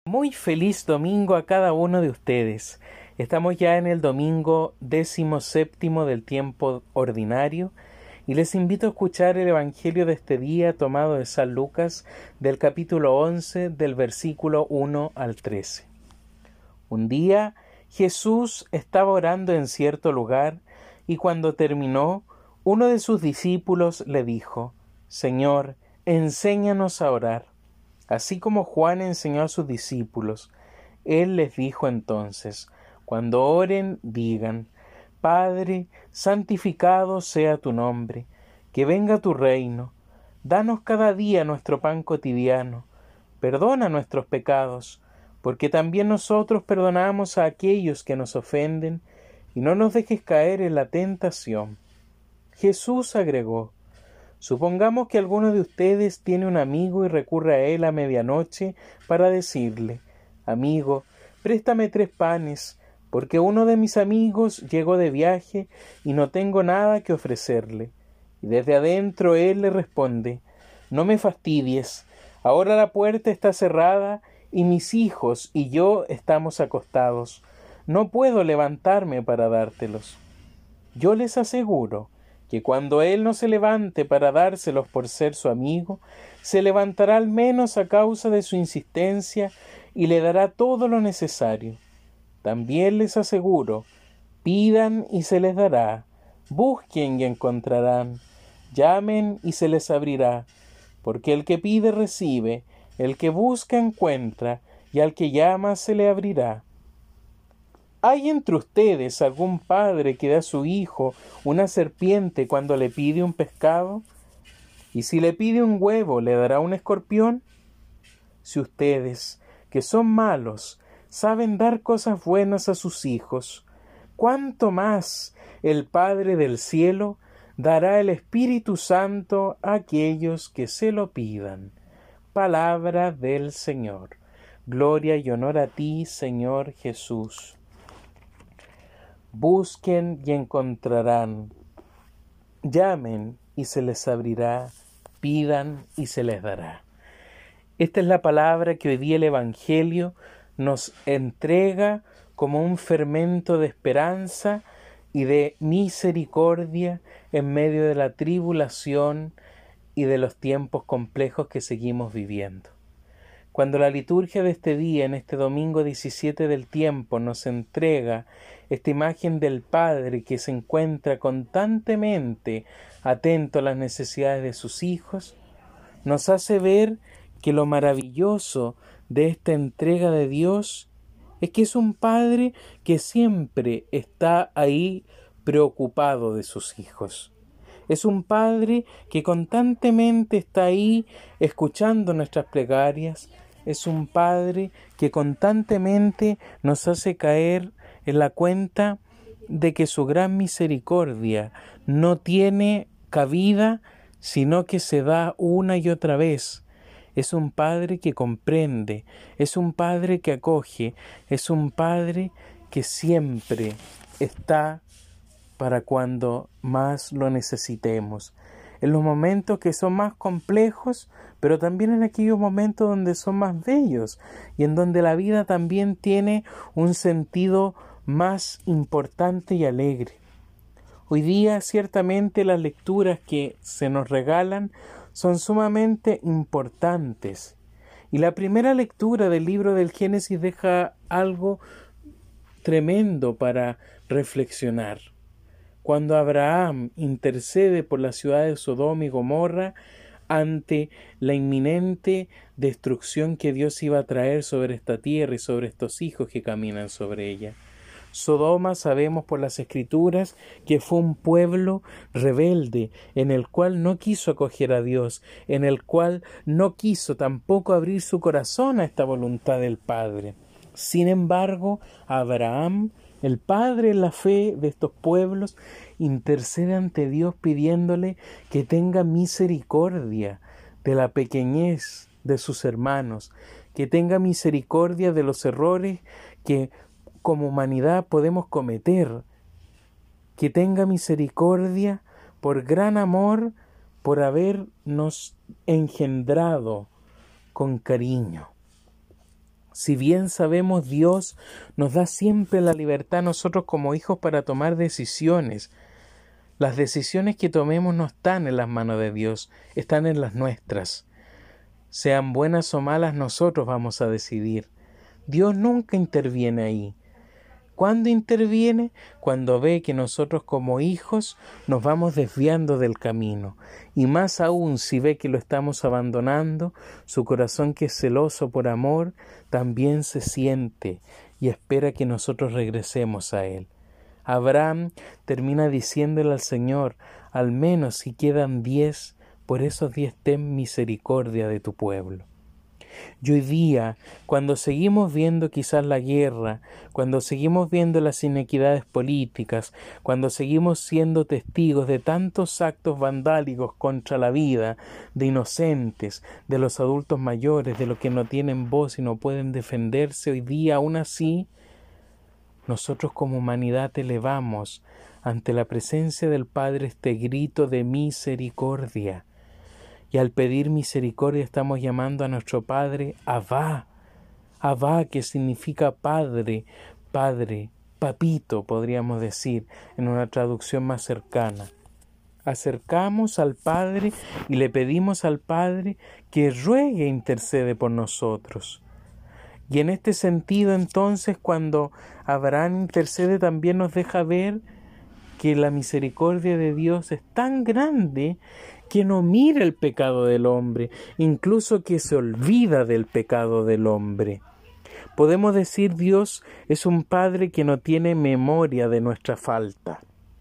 Muy feliz domingo a cada uno de ustedes. Estamos ya en el domingo 17º del tiempo ordinario y les invito a escuchar el Evangelio de este día tomado de San Lucas del capítulo 11 del versículo 1 al 13. Un día Jesús estaba orando en cierto lugar y cuando terminó, uno de sus discípulos le dijo: Señor, enséñanos a orar, así como Juan enseñó a sus discípulos. Él les dijo entonces: cuando oren, digan: Padre, santificado sea tu nombre, que venga tu reino. Danos cada día nuestro pan cotidiano. Perdona nuestros pecados, porque también nosotros perdonamos a aquellos que nos ofenden, y no nos dejes caer en la tentación. Jesús agregó: Supongamos que alguno de ustedes tiene un amigo y recurre a él a medianoche para decirle: Amigo, préstame 3 panes, porque uno de mis amigos llegó de viaje y no tengo nada que ofrecerle. Y desde adentro él le responde: No me fastidies, ahora la puerta está cerrada y mis hijos y yo estamos acostados. No puedo levantarme para dártelos. Yo les aseguro que cuando él no se levante para dárselos por ser su amigo, se levantará al menos a causa de su insistencia y le dará todo lo necesario. También les aseguro: pidan y se les dará, busquen y encontrarán, llamen y se les abrirá, porque el que pide recibe, el que busca encuentra, y al que llama se le abrirá. ¿Hay entre ustedes algún padre que da a su hijo una serpiente cuando le pide un pescado? ¿Y si le pide un huevo, le dará un escorpión? Si ustedes, que son malos, saben dar cosas buenas a sus hijos, ¿cuánto más el Padre del cielo dará el Espíritu Santo a aquellos que se lo pidan? Palabra del Señor. Gloria y honor a ti, Señor Jesús. Busquen y encontrarán, llamen y se les abrirá, pidan y se les dará. Esta es la palabra que hoy día el Evangelio nos entrega como un fermento de esperanza y de misericordia en medio de la tribulación y de los tiempos complejos que seguimos viviendo. Cuando la liturgia de este día, en este domingo 17 del tiempo, nos entrega esta imagen del Padre que se encuentra constantemente atento a las necesidades de sus hijos, nos hace ver que lo maravilloso de esta entrega de Dios es que es un Padre que siempre está ahí preocupado de sus hijos. Es un Padre que constantemente está ahí escuchando nuestras plegarias. Es un Padre que constantemente nos hace caer en la cuenta de que su gran misericordia no tiene cabida, sino que se da una y otra vez. Es un Padre que comprende, es un Padre que acoge, es un Padre que siempre está para cuando más lo necesitemos. En los momentos que son más complejos, pero también en aquellos momentos donde son más bellos y en donde la vida también tiene un sentido más importante y alegre. Hoy día ciertamente las lecturas que se nos regalan son sumamente importantes. Y la primera lectura del libro del Génesis deja algo tremendo para reflexionar. Cuando Abraham intercede por la ciudad de Sodoma y Gomorra ante la inminente destrucción que Dios iba a traer sobre esta tierra y sobre estos hijos que caminan sobre ella. Sodoma, sabemos por las Escrituras, que fue un pueblo rebelde, en el cual no quiso acoger a Dios, en el cual no quiso tampoco abrir su corazón a esta voluntad del Padre. Sin embargo, Abraham, el padre en la fe de estos pueblos, intercede ante Dios pidiéndole que tenga misericordia de la pequeñez de sus hermanos, que tenga misericordia de los errores que como humanidad podemos cometer, que tenga misericordia por gran amor, por habernos engendrado con cariño. Si bien sabemos, Dios nos da siempre la libertad a nosotros como hijos para tomar decisiones. Las decisiones que tomemos no están en las manos de Dios, están en las nuestras. Sean buenas o malas, nosotros vamos a decidir. Dios nunca interviene ahí. ¿Cuándo interviene? Cuando ve que nosotros como hijos nos vamos desviando del camino. Y más aún si ve que lo estamos abandonando, su corazón, que es celoso por amor, también se siente y espera que nosotros regresemos a Él. Abraham termina diciéndole al Señor: al menos si quedan 10, por esos 10 ten misericordia de tu pueblo. Y hoy día, cuando seguimos viendo quizás la guerra, cuando seguimos viendo las inequidades políticas, cuando seguimos siendo testigos de tantos actos vandálicos contra la vida, de inocentes, de los adultos mayores, de los que no tienen voz y no pueden defenderse, hoy día aún así, nosotros como humanidad elevamos ante la presencia del Padre este grito de misericordia. Y al pedir misericordia estamos llamando a nuestro Padre Abba. Abba, que significa Padre, Padre, Papito, podríamos decir, en una traducción más cercana. Acercamos al Padre y le pedimos al Padre que ruegue e intercede por nosotros. Y en este sentido, entonces, cuando Abraham intercede, también nos deja ver que la misericordia de Dios es tan grande que no mira el pecado del hombre, incluso que se olvida del pecado del hombre. Podemos decir, Dios es un Padre que no tiene memoria de nuestra falta,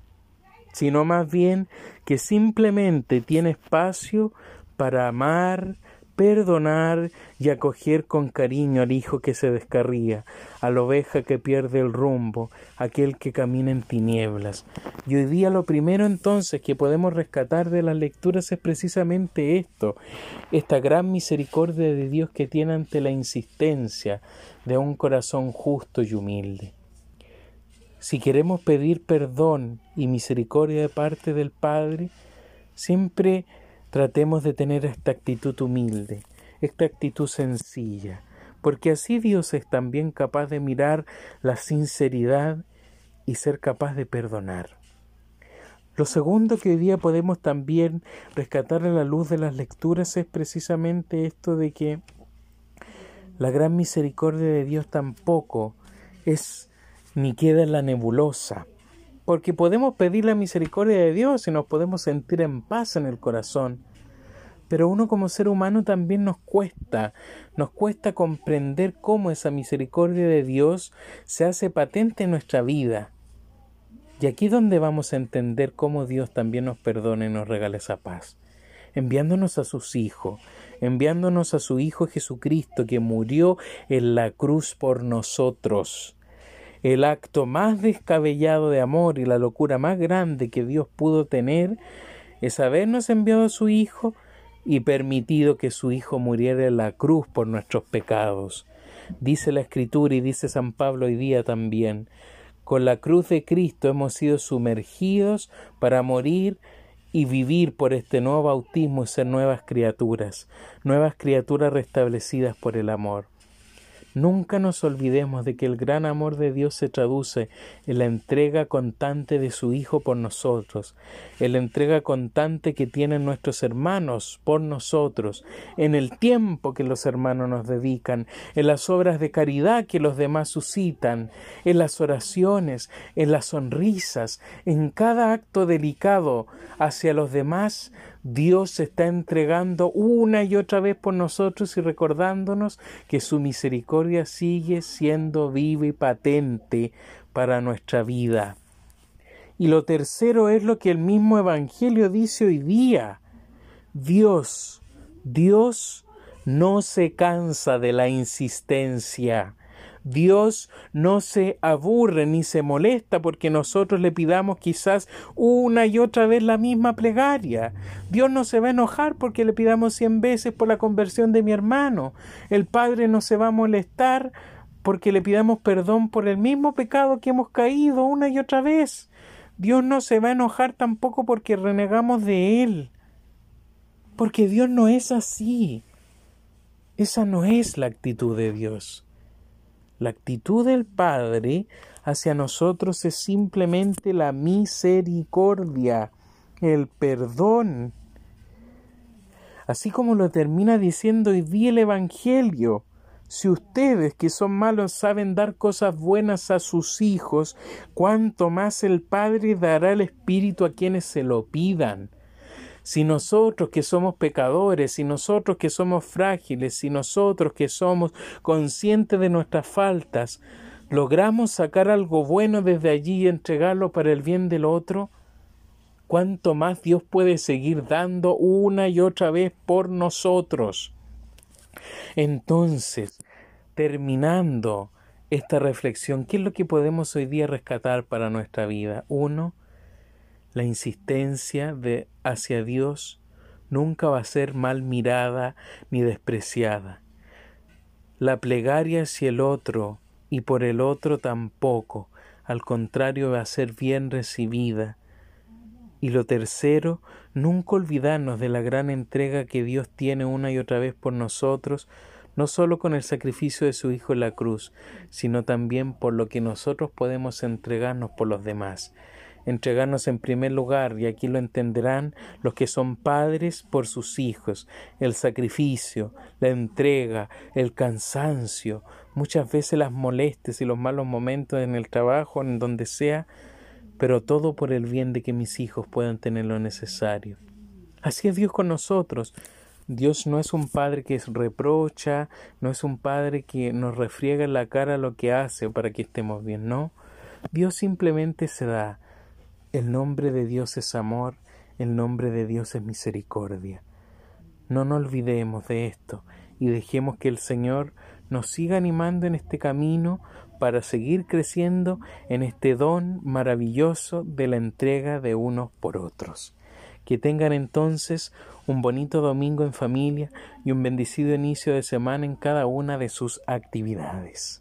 sino más bien que simplemente tiene espacio para amar, perdonar y acoger con cariño al hijo que se descarría, a la oveja que pierde el rumbo, aquel que camina en tinieblas. Y hoy día lo primero entonces que podemos rescatar de las lecturas es precisamente esto, esta gran misericordia de Dios que tiene ante la insistencia de un corazón justo y humilde. Si queremos pedir perdón y misericordia de parte del Padre, siempre tratemos de tener esta actitud humilde, esta actitud sencilla, porque así Dios es también capaz de mirar la sinceridad y ser capaz de perdonar. Lo segundo que hoy día podemos también rescatar a la luz de las lecturas es precisamente esto de que la gran misericordia de Dios tampoco es ni queda en la nebulosa, porque podemos pedir la misericordia de Dios y nos podemos sentir en paz en el corazón. Pero uno como ser humano también nos cuesta comprender cómo esa misericordia de Dios se hace patente en nuestra vida. Y aquí es donde vamos a entender cómo Dios también nos perdona y nos regala esa paz, enviándonos a sus hijos, enviándonos a su Hijo Jesucristo, que murió en la cruz por nosotros. El acto más descabellado de amor y la locura más grande que Dios pudo tener es habernos enviado a su Hijo y permitido que su Hijo muriera en la cruz por nuestros pecados. Dice la Escritura y dice San Pablo hoy día también: con la cruz de Cristo hemos sido sumergidos para morir y vivir por este nuevo bautismo y ser nuevas criaturas restablecidas por el amor. Nunca nos olvidemos de que el gran amor de Dios se traduce en la entrega constante de su Hijo por nosotros, en la entrega constante que tienen nuestros hermanos por nosotros, en el tiempo que los hermanos nos dedican, en las obras de caridad que los demás suscitan, en las oraciones, en las sonrisas, en cada acto delicado hacia los demás. Dios se está entregando una y otra vez por nosotros y recordándonos que su misericordia sigue siendo viva y patente para nuestra vida. Y lo tercero es lo que el mismo Evangelio dice hoy día. Dios no se cansa de la insistencia. Dios no se aburre ni se molesta porque nosotros le pidamos quizás una y otra vez la misma plegaria. Dios no se va a enojar porque le pidamos 100 veces por la conversión de mi hermano. El Padre no se va a molestar porque le pidamos perdón por el mismo pecado que hemos caído una y otra vez. Dios no se va a enojar tampoco porque renegamos de Él. Porque Dios no es así. Esa no es la actitud de Dios. La actitud del Padre hacia nosotros es simplemente la misericordia, el perdón. Así como lo termina diciendo hoy día el Evangelio. Si ustedes que son malos saben dar cosas buenas a sus hijos, ¿cuánto más el Padre dará el Espíritu a quienes se lo pidan? Si nosotros que somos pecadores, si nosotros que somos frágiles, si nosotros que somos conscientes de nuestras faltas, logramos sacar algo bueno desde allí y entregarlo para el bien del otro, ¿cuánto más Dios puede seguir dando una y otra vez por nosotros? Entonces, terminando esta reflexión, ¿qué es lo que podemos hoy día rescatar para nuestra vida? 1, la insistencia hacia Dios nunca va a ser mal mirada ni despreciada. La plegaria hacia el otro y por el otro tampoco, al contrario va a ser bien recibida. Y lo tercero, nunca olvidarnos de la gran entrega que Dios tiene una y otra vez por nosotros, no solo con el sacrificio de su Hijo en la cruz, sino también por lo que nosotros podemos entregarnos por los demás. Entregarnos en primer lugar, y aquí lo entenderán los que son padres por sus hijos, el sacrificio, la entrega, el cansancio, muchas veces las molestias y los malos momentos en el trabajo, en donde sea, pero todo por el bien de que mis hijos puedan tener lo necesario. Así es Dios con nosotros. Dios no es un Padre que reprocha, no es un Padre que nos refriega en la cara lo que hace para que estemos bien, no. Dios simplemente se da. El nombre de Dios es amor, el nombre de Dios es misericordia. No nos olvidemos de esto y dejemos que el Señor nos siga animando en este camino para seguir creciendo en este don maravilloso de la entrega de unos por otros. Que tengan entonces un bonito domingo en familia y un bendecido inicio de semana en cada una de sus actividades.